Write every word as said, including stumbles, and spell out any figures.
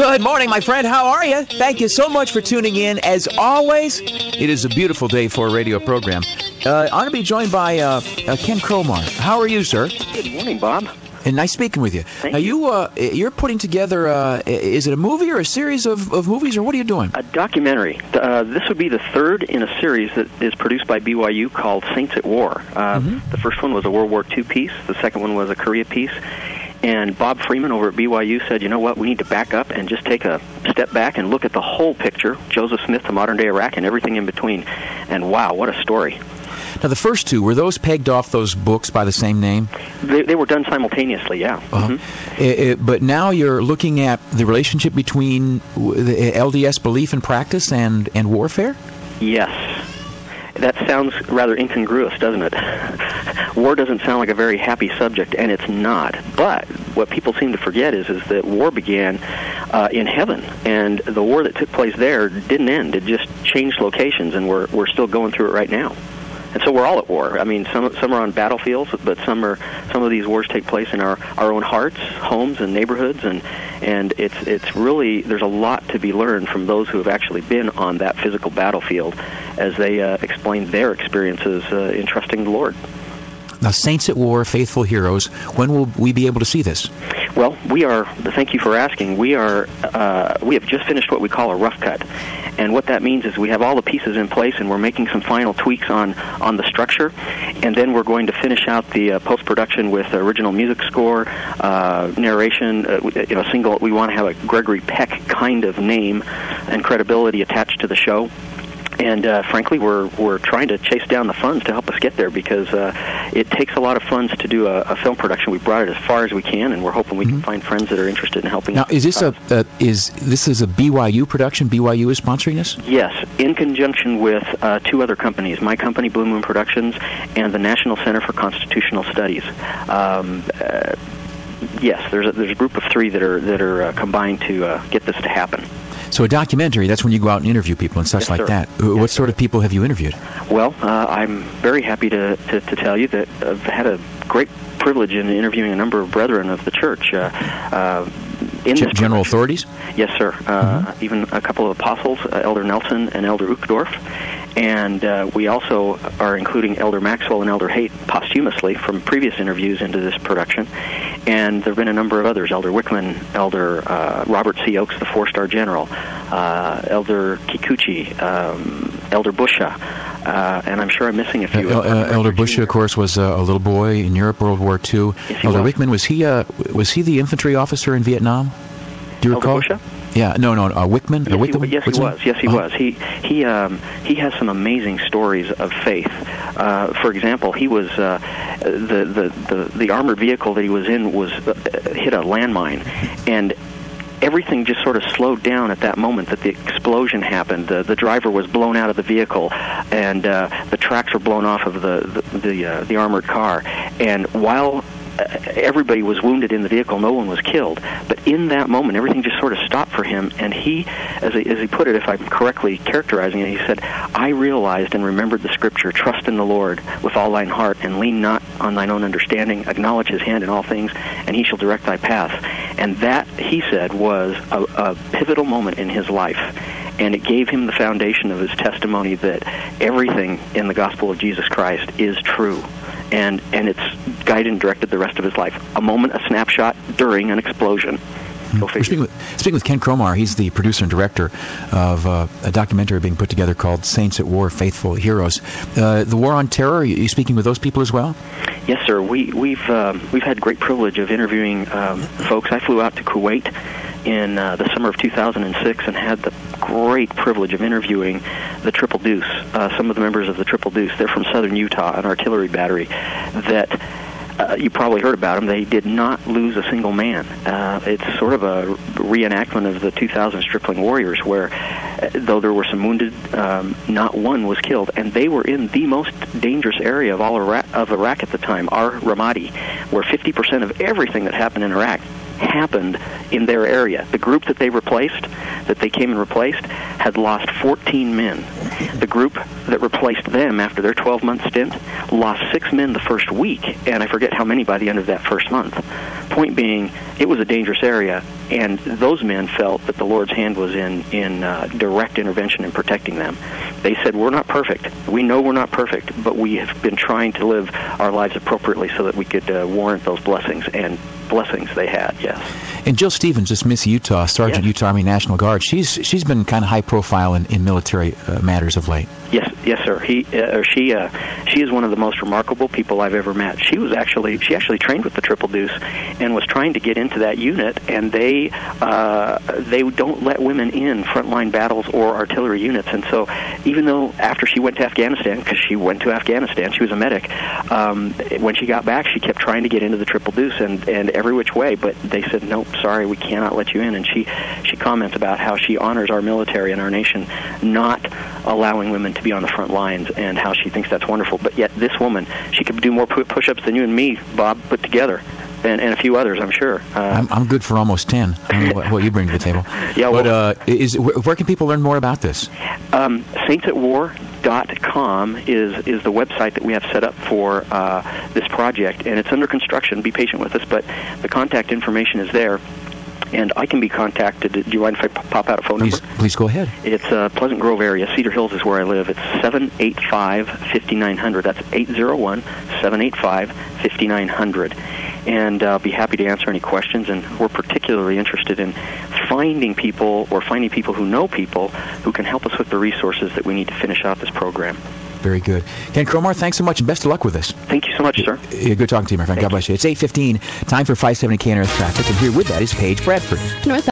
Good morning, my friend. How are you? Thank you so much for tuning in. As always, it is a beautiful day for a radio program. Uh, I want to be joined by uh, uh, Ken Cromar. How are you, sir? Good morning, Bob. And nice speaking with you. Thank now, you, you. uh, you're putting together, uh, is it a movie or a series of, of movies, or what are you doing? A documentary. Uh, this would be the third in a series that is produced by B Y U called Saints at War. Uh, mm-hmm. The first one was a World War Two piece. The second one was a Korea piece. And Bob Freeman over at B Y U said, you know what, we need to back up and just take a step back and look at the whole picture, Joseph Smith to modern-day Iraq and everything in between. And wow, what a story. Now, the first two, were those pegged off those books by the same name? They, they were done simultaneously, yeah. Uh-huh. Mm-hmm. It, it, but now you're looking at the relationship between the L D S belief and practice and, and warfare? Yes. That sounds rather incongruous, doesn't it? War doesn't sound like a very happy subject, and it's not. But what people seem to forget is, is that war began uh, in heaven, and the war that took place there didn't end. It just changed locations, and we're we're still going through it right now. And so we're all at war. I mean, some some are on battlefields, but some are some of these wars take place in our, our own hearts, homes, and neighborhoods, and and it's it's really, there's a lot to be learned from those who have actually been on that physical battlefield as they uh, explain their experiences uh, in trusting the Lord. Now, Saints at War, Faithful Heroes, when will we be able to see this? Well, we are, thank you for asking, we are, uh, we have just finished what we call a rough cut. And what that means is we have all the pieces in place, and we're making some final tweaks on, on the structure. And then we're going to finish out the uh, post-production with original music score, uh, narration, uh, you know, single. We want to have a Gregory Peck kind of name and credibility attached to the show. And uh, frankly, we're we're trying to chase down the funds to help us get there, because uh, it takes a lot of funds to do a, a film production. We brought it as far as we can, and we're hoping we mm-hmm. can find friends that are interested in helping. Now, is this us. a uh, is this is a B Y U production? B Y U is sponsoring this? Yes, in conjunction with uh, two other companies, my company, Blue Moon Productions, and the National Center for Constitutional Studies. Um, uh, yes, there's a, there's a group of three that are that are uh, combined to uh, get this to happen. So a documentary, that's when you go out and interview people and such yes, like sir. that. Yes, what sort of people have you interviewed? Well, uh, I'm very happy to, to, to tell you that I've had a great privilege in interviewing a number of brethren of the church. Uh, uh, in G- this general authorities? Yes, sir. Uh, mm-hmm. Even a couple of apostles, uh, Elder Nelson and Elder Uchtdorf. And uh, we also are including Elder Maxwell and Elder Haight posthumously from previous interviews into this production. And there have been a number of others, Elder Wickman, Elder uh, Robert C. Oakes, the four-star general, uh, Elder Kikuchi, um, Elder Busha, uh, and I'm sure I'm missing a few. Uh, uh, Elder Busha, of course, was uh, a little boy in Europe, World War Two. Yes, Elder was. Wickman, was he, uh, was he the infantry officer in Vietnam? Do you Elder recall? Busha? Yeah, no, no, uh, Wickman? Yes, uh, Wickman? he, yes, he was. Yes, he uh-huh. was. He he um, he has some amazing stories of faith. Uh, for example, he was uh, the, the the the armored vehicle that he was in was uh, hit a landmine, and everything just sort of slowed down at that moment that the explosion happened. The, the driver was blown out of the vehicle, and uh, the tracks were blown off of the the the, uh, the armored car. And while everybody was wounded in the vehicle, no one was killed. But in that moment, everything just sort of stopped for him, and he, as he, as he put it, if I'm correctly characterizing it, he said, I realized and remembered the scripture, trust in the Lord with all thine heart, and lean not on thine own understanding, acknowledge his hand in all things, and he shall direct thy path. And that, he said, was a, a pivotal moment in his life. And it gave him the foundation of his testimony that everything in the gospel of Jesus Christ is true. And and it's guided and directed the rest of his life. A moment, a snapshot during an explosion. Go We're speaking with, speaking with Ken Cromar. He's the producer and director of uh, a documentary being put together called Saints at War, Faithful Heroes. Uh, the War on Terror, are you speaking with those people as well? Yes, sir. We, we've um, we've had great privilege of interviewing um, folks. I flew out to Kuwait in uh, the summer of two thousand six and had the great privilege of interviewing the Triple Deuce, uh, some of the members of the Triple Deuce. They're from southern Utah, an artillery battery that uh, you probably heard about them. They did not lose a single man. Uh, it's sort of a reenactment of the two thousand Stripling Warriors, where uh, though there were some wounded, um, not one was killed. And they were in the most dangerous area of all Iraq, of Iraq at the time, Ar Ramadi, where fifty percent of everything that happened in Iraq happened in their area. The group that they replaced, that they came and replaced had lost fourteen men. The group that replaced them after their twelve-month stint lost six men the first week, and I forget how many by the end of that first month. Point being, it was a dangerous area, and those men felt that the Lord's hand was in, in uh, direct intervention in protecting them. They said, we're not perfect. We know we're not perfect, but we have been trying to live our lives appropriately so that we could uh, warrant those blessings, and blessings they had, yes. And Jill Stevens, just Miss Utah, Sergeant, yes. Utah Army National Guard, she's she's been kind of high profile in, in military uh, matters of late. Yes, yes, sir. He uh, or she uh, she is one of the most remarkable people I've ever met. She was actually she actually trained with the Triple Deuce and was trying to get into that unit, and they uh, they don't let women in frontline battles or artillery units. And so, even though after she went to Afghanistan, because she went to Afghanistan, she was a medic. Um, when she got back, she kept trying to get into the Triple Deuce and and every which way, but they said, nope, sorry, we cannot let you in. And she she comments about how she honors our military and our nation, not allowing women to be on the front lines, and how she thinks that's wonderful. But yet this woman, she could do more push-ups than you and me, Bob, put together, and, and a few others, I'm sure. Uh, I'm, I'm good for almost ten. I don't know what, what you bring to the table. Yeah, but well, uh, is where can people learn more about this? Um, saints at war dot com is is the website that we have set up for uh, this project, and it's under construction. Be patient with us, but the contact information is there. And I can be contacted. Do you mind if I pop out a phone please, number? Please go ahead. It's uh, Pleasant Grove area. Cedar Hills is where I live. It's seven eight five, five nine zero zero. That's eight zero one, seven eight five, five nine zero zero. And I'll be happy to answer any questions. And we're particularly interested in finding people or finding people who know people who can help us with the resources that we need to finish out this program. Very good. Ken Cromar, thanks so much, and best of luck with this. Thank you so much, sir. Yeah, good talking to you, my friend. Thank God bless you. It's eight fifteen, time for five seventy K N R S traffic, and here with that is Paige Bradford. North